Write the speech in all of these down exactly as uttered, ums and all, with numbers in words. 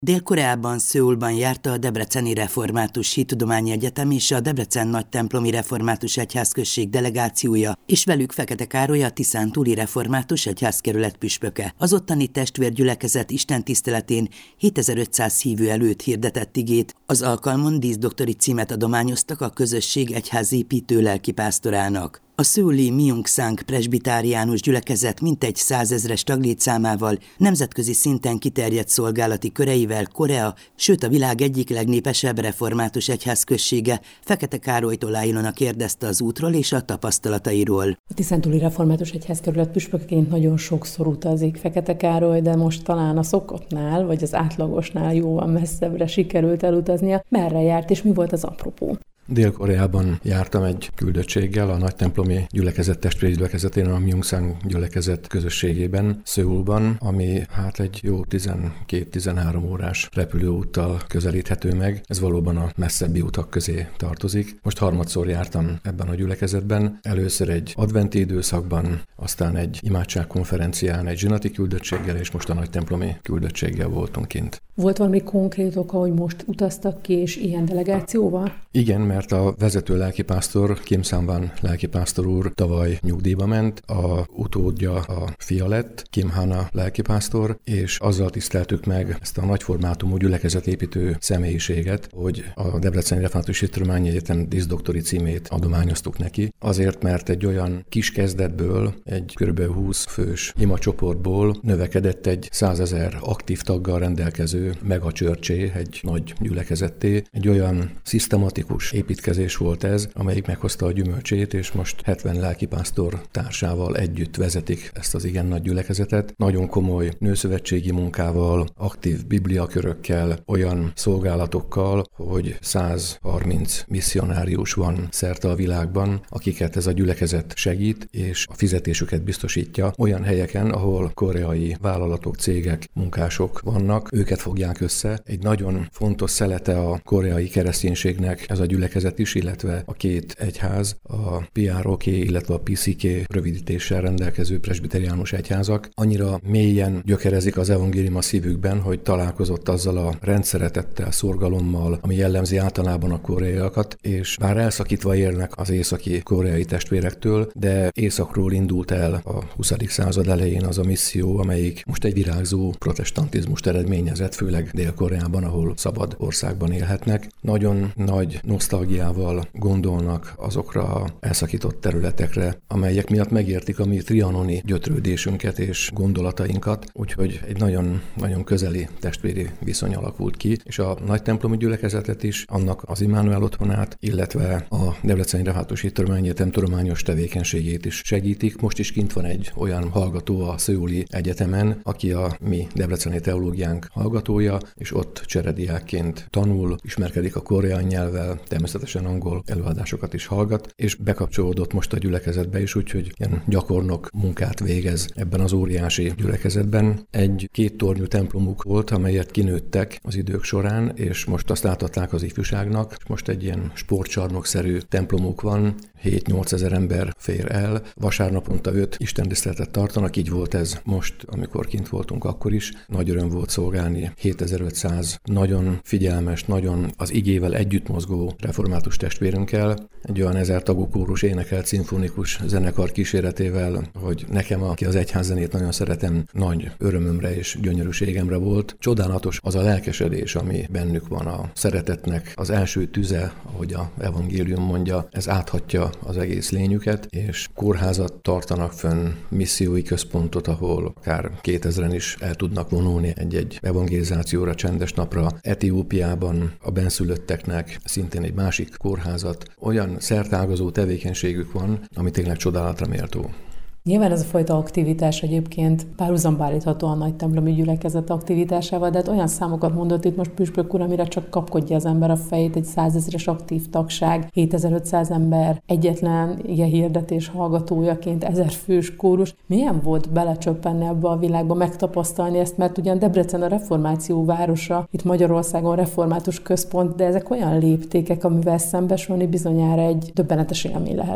Dél-Koreában, Szöulban járta a Debreceni Református Hittudományi Egyetem és a Debrecen Nagytemplomi Református Egyházközség delegációja, és velük Fekete Károly, a Tiszántúli Református Egyházkerület püspöke. Az ottani testvérgyülekezet istentiszteletén hétezer-ötszáz hívő előtt hirdetett igét. Az alkalmon díszdoktori címet adományoztak a közösség egyházépítő lelkipásztorának. A szöuli Myungsang presbitáriánus gyülekezet mintegy százezres taglétszámával, nemzetközi szinten kiterjedt szolgálati köreivel Korea, sőt a világ egyik legnépesebb református egyházközsége Fekete Károlytól Ilona kérdezte az útról és a tapasztalatairól. A Tiszántúli Református Egyházkerület püspökeként nagyon sokszor utazik Fekete Károly, de most talán a szokottnál, vagy az átlagosnál jóval messzebbre sikerült elutaznia. Merre járt és mi volt az apropó? Dél-Koreában jártam egy küldöttséggel a Nagytemplomi Gyülekezet testvéri gyülekezetén, a Myungsang gyülekezet közösségében, Szöulban, ami hát egy jó tizenkét-tizenhárom órás repülőúttal közelíthető meg. Ez valóban a messzebbi utak közé tartozik. Most harmadszor jártam ebben a gyülekezetben. Először egy adventi időszakban, aztán egy imádságkonferencián, egy zsinati küldöttséggel, és most a Nagytemplomi küldöttséggel voltunk kint. Volt valami konkrét oka, hogy most utaztak ki, és ilyen delegációval? Igen, mert a vezető lelkipásztor, Kim Sang-wan lelkipásztor úr tavaly nyugdíjba ment, a utódja a fia lett, Kim Hana lelkipásztor, és azzal tiszteltük meg ezt a nagyformátumú gyülekezetépítő személyiséget, hogy a Debreceni Református Hittudományi Egyetem díszdoktori címét adományoztuk neki, azért, mert egy olyan kis kezdetből, egy kb. húsz fős imacsoportból növekedett egy százezer aktív taggal rendelkező megacsörcsé, egy nagy gyülekezetté. Egy olyan szisztematikus építkezés volt ez, amelyik meghozta a gyümölcsét, és most hetven lelkipásztor társával együtt vezetik ezt az igen nagy gyülekezetet. Nagyon komoly nőszövetségi munkával, aktív bibliakörökkel, olyan szolgálatokkal, hogy száz harminc misszionárius van szerte a világban, akiket ez a gyülekezet segít, és a fizetésüket biztosítja olyan helyeken, ahol koreai vállalatok, cégek, munkások vannak, őket fogják össze. Egy nagyon fontos szelete a koreai kereszténységnek ez a gyülekezet is, illetve a két egyház, a pé er o ká, illetve a pé cé ká rövidítéssel rendelkező presbiteriánus egyházak annyira mélyen gyökerezik az evangélium a szívükben, hogy találkozott azzal a rendszeretettel, szorgalommal, ami jellemzi általában a koreaiakat, és bár elszakítva érnek az északi koreai testvérektől, de északról indult el a huszadik század elején az a misszió, amelyik most egy virágzó protestantizmust eredményezett, főleg Dél-Koreában, ahol szabad országban élhetnek. Nagyon nagy nosztalgiával gondolnak azokra a elszakított területekre, amelyek miatt megértik a mi trianoni gyötrődésünket és gondolatainkat, úgyhogy egy nagyon, nagyon közeli testvéri viszony alakult ki, és a Nagytemplomi gyülekezetet is, annak az Immanuel otthonát, illetve a Debreceni Református Hittudományi Egyetem tudományos tevékenységét is segítik. Most is kint van egy olyan hallgató a Szöuli Egyetemen, aki a mi debreceni teológiánk hallgatója, és ott cserediákként tanul, ismerkedik a koreai nyelvvel, természetesen angol előadásokat is hallgat, és bekapcsolódott most a gyülekezetbe is, úgyhogy ilyen gyakornok munkát végez ebben az óriási gyülekezetben. Egy kéttornyú templomuk volt, amelyet kinőttek az idők során, és most azt átadták az ifjúságnak, és most egy ilyen sportcsarnokszerű templomuk van, hét-nyolc ezer ember fér el, vasárnaponta öt istentiszteletet tartanak, így volt ez most, amikor kint voltunk akkor is. Nagy öröm volt szolgálni hétezer-ötszáz nagyon figyelmes, nagyon az igével együtt mozgó református testvérünkkel, egy olyan ezer tagú kórus énekelt szimfonikus zenekar kíséretével, hogy nekem, aki az egyházzenét nagyon szeretem, nagy örömömre és gyönyörűségemre volt. Csodálatos az a lelkesedés, ami bennük van, a szeretetnek az első tüze, ahogy a evangélium mondja, ez áthatja az egész lényüket, és kórházat tartanak fönn, missziói központot, ahol akár kétezren is el tudnak vonulni egy-egy evangelizációra, csendes napra. Etiópiában a benszülötteknek szintén egy másik kórházat. Olyan szertágazó tevékenységük van, ami tényleg csodálatra méltó. Nyilván ez a fajta aktivitás egyébként párhuzamba állítható a Nagytemplomi gyülekezet aktivitásával, de hát olyan számokat mondott itt most püspök úr, amire csak kapkodja az ember a fejét, egy százezres aktív tagság, hétezer-ötszáz ember, egyetlen ige hirdetés hallgatójaként, ezer fős kórus. Milyen volt belecsöppenni ebbe a világba, megtapasztalni ezt, mert ugyan Debrecen a reformáció városa, itt Magyarországon református központ, de ezek olyan léptékek, amivel szembesülni bizonyára egy döbbenetes élmény lehet.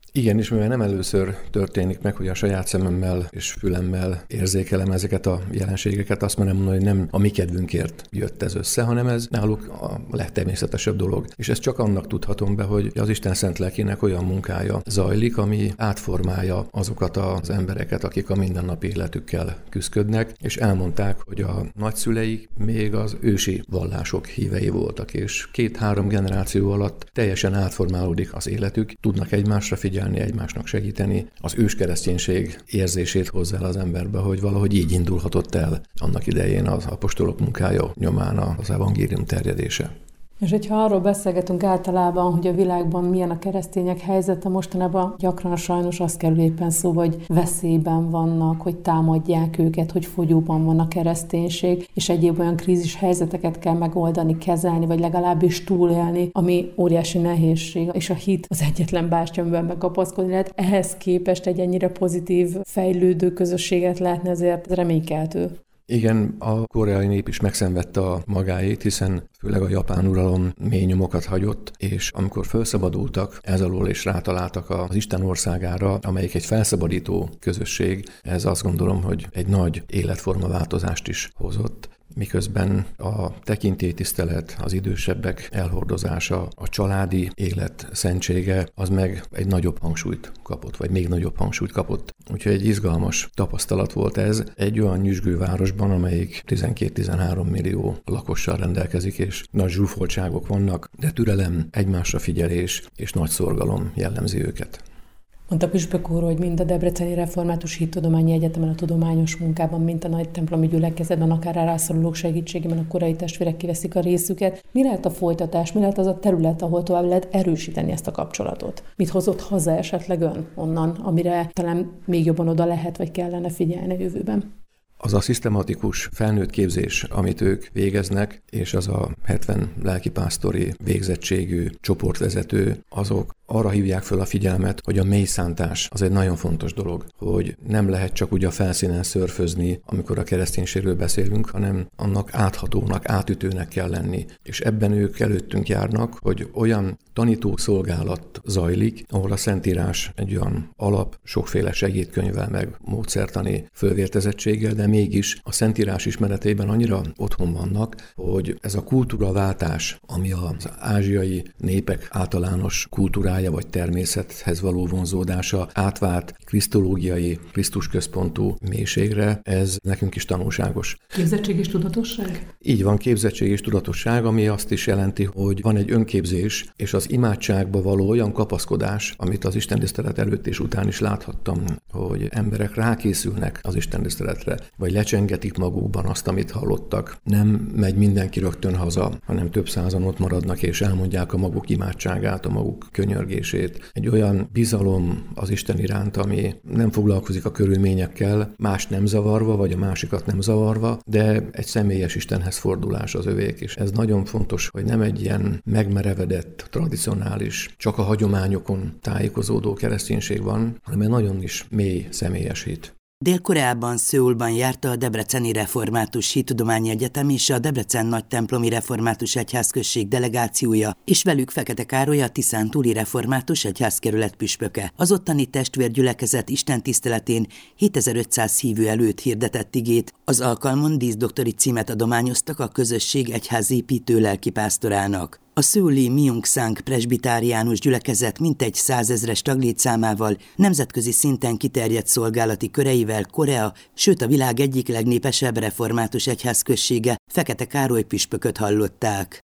Igen, és mivel nem először történik meg, hogy a saját szememmel és fülemmel érzékelem ezeket a jelenségeket, azt már nem mondani, hogy nem a mi kedvünkért jött ez össze, hanem ez náluk a legtermészetesebb dolog. És ezt csak annak tudhatom be, hogy az Isten szent lelkének olyan munkája zajlik, ami átformálja azokat az embereket, akik a mindennapi életükkel küszködnek, és elmondták, hogy a nagyszüleik még az ősi vallások hívei voltak, és két-három generáció alatt teljesen átformálódik az életük, tudnak egymásra figyelni, egymásnak segíteni. Az őskereszténység érzését hozzá el az emberbe, hogy valahogy így indulhatott el annak idején az apostolok munkája nyomán az evangélium terjedése. És hogyha arról beszélgetünk általában, hogy a világban milyen a keresztények helyzete, mostanában gyakran sajnos az kerül éppen szó, hogy veszélyben vannak, hogy támadják őket, hogy fogyóban van a kereszténység, és egyéb olyan krízis helyzeteket kell megoldani, kezelni, vagy legalábbis túlélni, ami óriási nehézség, és a hit az egyetlen bástya, amiben megkapaszkodni lehet. Ehhez képest egy ennyire pozitív, fejlődő közösséget látni azért reménykeltő. Igen, a koreai nép is megszenvedte a magáét, hiszen főleg a japán uralom mély nyomokat hagyott, és amikor felszabadultak ez alól és rátaláltak az Isten országára, amelyik egy felszabadító közösség, ez azt gondolom, hogy egy nagy életformaváltozást is hozott. Miközben a tekintélytisztelet, az idősebbek elhordozása, a családi élet szentsége, az meg egy nagyobb hangsúlyt kapott, vagy még nagyobb hangsúlyt kapott. Úgyhogy egy izgalmas tapasztalat volt ez egy olyan nyüzsgő városban, amelyik tizenkét-tizenhárom millió lakossal rendelkezik, és nagy zsúfoltságok vannak, de türelem, egymásra figyelés és nagy szorgalom jellemzi őket. Mondta püspök úr, hogy mind a Debreceni Református Hittudományi Egyetemen a tudományos munkában, mint a nagy templomi gyülekezetben, akár a rászorulók segítségében a korai testvérek kiveszik a részüket. Mi lehet a folytatás, mi lehet az a terület, ahol tovább lehet erősíteni ezt a kapcsolatot? Mit hozott haza esetleg ön onnan, amire talán még jobban oda lehet, vagy kellene figyelni a jövőben? Az a szisztematikus felnőtt képzés, amit ők végeznek, és az a hetven lelkipásztori végzettségű csoportvezető, azok arra hívják föl a figyelmet, hogy a mélyszántás az egy nagyon fontos dolog, hogy nem lehet csak úgy a felszínen szörfözni, amikor a kereszténységről beszélünk, hanem annak áthatónak, átütőnek kell lenni. És ebben ők előttünk járnak, hogy olyan tanító szolgálat zajlik, ahol a Szentírás egy olyan alap, sokféle segédkönyvvel meg módszertani fölvértezettséggel, de mégis a Szentírás ismeretében annyira otthon vannak, hogy ez a kultúraváltás, ami az ázsiai népek általános kultúrája vagy természethez való vonzódása átvált krisztológiai, krisztusközpontú mélységre, ez nekünk is tanulságos. Képzettség és tudatosság? Így van, képzettség és tudatosság, ami azt is jelenti, hogy van egy önképzés, és az imádságba való olyan kapaszkodás, amit az istentisztelet előtt és után is láthattam, hogy emberek rákészülnek az istentiszteletre, vagy lecsengetik magukban azt, amit hallottak. Nem megy mindenki rögtön haza, hanem több százan ott maradnak, és elmondják a maguk imádságát, a maguk könyörgését. Egy olyan bizalom az Isten iránt, ami nem foglalkozik a körülményekkel, más nem zavarva, vagy a másikat nem zavarva, de egy személyes Istenhez fordulás az övék, és ez nagyon fontos, hogy nem egy ilyen megmerevedett, tradicionális, csak a hagyományokon tájékozódó kereszténység van, hanem egy nagyon is mély személyes hit. Dél-Koreában, Szöulban járta a Debreceni Református Hittudományi Egyetem és a Debrecen Nagytemplomi Református Egyházközség delegációja, és velük Fekete Károly, a Tiszántúli Református Egyházkerület püspöke. Az ottani testvérgyülekezet istentiszteletén hétezer-ötszáz hívő előtt hirdetett igét, az alkalmon díszdoktori címet adományoztak a közösség egyházépítő lelkipásztorának. A szöuli Myung-Sang presbitáriánus gyülekezet mintegy százezres taglétszámával, nemzetközi szinten kiterjedt szolgálati köreivel Korea, sőt a világ egyik legnépesebb református egyházközsége, Fekete Károly püspököt hallották.